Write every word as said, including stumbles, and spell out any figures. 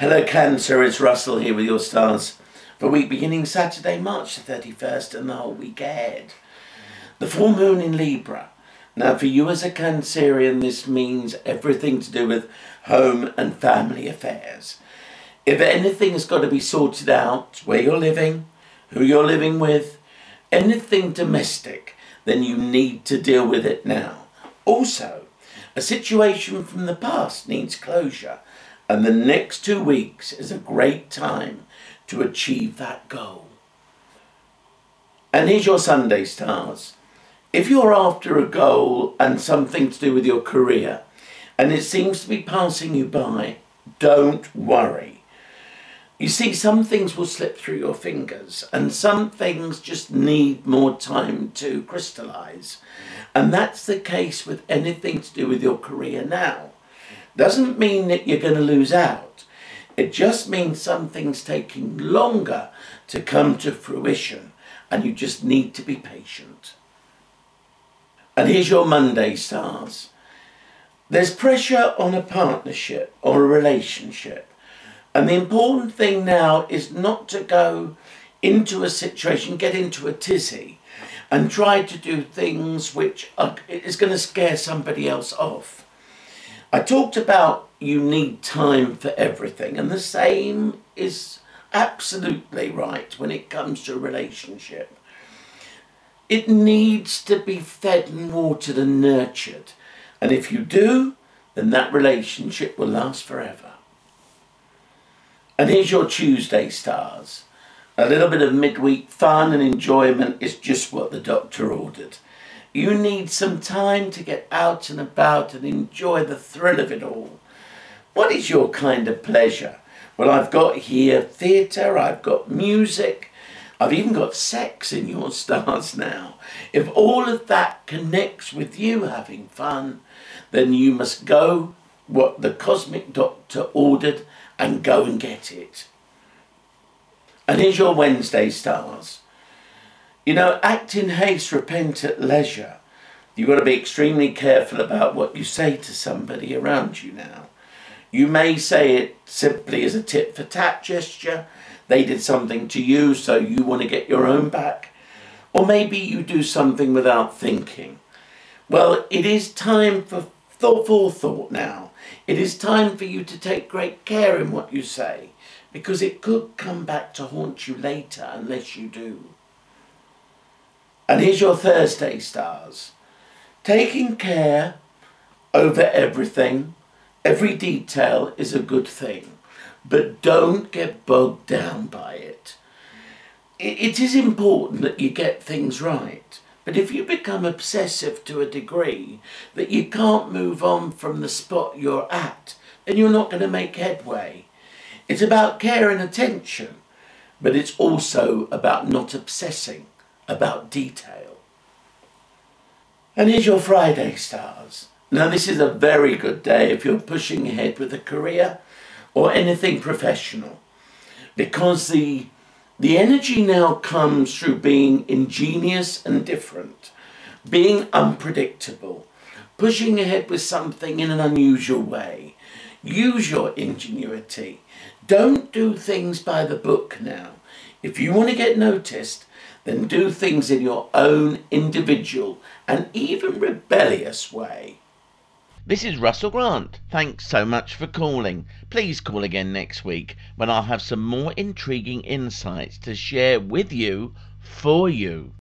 Hello Cancer, it's Russell here with your stars for week beginning Saturday, March the thirty-first and the whole week ahead. The full moon in Libra. Now for you as a Cancerian, this means everything to do with home and family affairs. If anything's got to be sorted out, where you're living, who you're living with, anything domestic, then you need to deal with it now. Also, a situation from the past needs closure. And the next two weeks is a great time to achieve that goal. And here's your Sunday stars. If you're after a goal and something to do with your career, and it seems to be passing you by, don't worry. You see, some things will slip through your fingers, and some things just need more time to crystallize. And that's the case with anything to do with your career now. Doesn't mean that you're going to lose out. It just means something's taking longer to come to fruition, and you just need to be patient. And here's your Monday stars. There's pressure on a partnership or a relationship, and the important thing now is not to go into a situation, get into a tizzy, and try to do things which are, is going to scare somebody else off. I talked about you need time for everything, and the same is absolutely right when it comes to a relationship. It needs to be fed and watered and nurtured, and if you do, then that relationship will last forever. And here's your Tuesday stars. A little bit of midweek fun and enjoyment is just what the doctor ordered. You need some time to get out and about and enjoy the thrill of it all. What is your kind of pleasure? Well, I've got here theatre, I've got music, I've even got sex in your stars now. If all of that connects with you having fun, then you must go what the cosmic doctor ordered and go and get it. And here's your Wednesday stars. You know, act in haste, repent at leisure. You've got to be extremely careful about what you say to somebody around you now. You may say it simply as a tit for tat gesture. They did something to you, so you want to get your own back. Or maybe you do something without thinking. Well, it is time for thought, forethought now. It is time for you to take great care in what you say, because it could come back to haunt you later unless you do. And here's your Thursday stars. Taking care over everything, every detail is a good thing, but don't get bogged down by it. It is important that you get things right, but if you become obsessive to a degree that you can't move on from the spot you're at, then you're not going to make headway. It's about care and attention, but it's also about not obsessing about detail. And here's your Friday stars. Now this is a very good day if you're pushing ahead with a career or anything professional, because the the energy now comes through being ingenious and different, being unpredictable, pushing ahead with something in an unusual way. Use your ingenuity. Don't do things by the book now. If you want to get noticed, then do things in your own individual and even rebellious way. This is Russell Grant. Thanks so much for calling. Please call again next week when I'll have some more intriguing insights to share with you, for you.